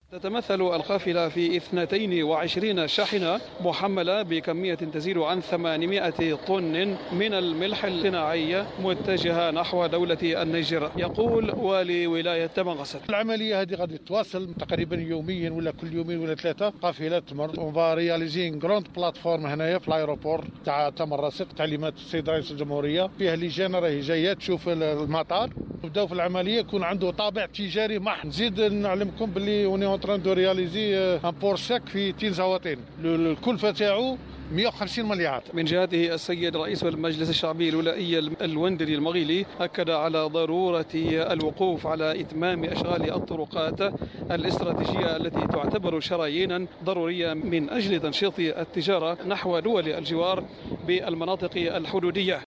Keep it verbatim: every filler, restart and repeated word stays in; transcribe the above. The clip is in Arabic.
تتمثل القافلة في اثنتين وعشرين شاحنة محملة بكمية تزيد عن ثمانمائة طن من الملح الصناعي متجهة نحو دولة النيجر. يقول والي ولاية تمنغسط: العملية هذه غادي تواصل تقريبا يوميا ولا كل يومين ولا ثلاثة قافلة تمر. اون فا رياليزي غروند بلاتفورم هنايا في الايروبور تاع تمنغسط. تعليمات السيد رئيس الجمهورية فيها لجان راهي جاية تشوف المطار. نبداو في العملية يكون عنده طابع تجاري محض. نزيد نعلمكم باللي وني اون تران دو رياليزي ان بور ساك في تين زواطين. الكلفة تاعو مئة وخمسين مليار. من جهته السيد رئيس المجلس الشعبي الولائي الوندري المغيلي أكد على ضرورة الوقوف على إتمام أشغال الطرقات الاستراتيجية التي تعتبر شرايينا ضرورية من أجل تنشيط التجارة نحو دول الجوار بالمناطق الحدودية.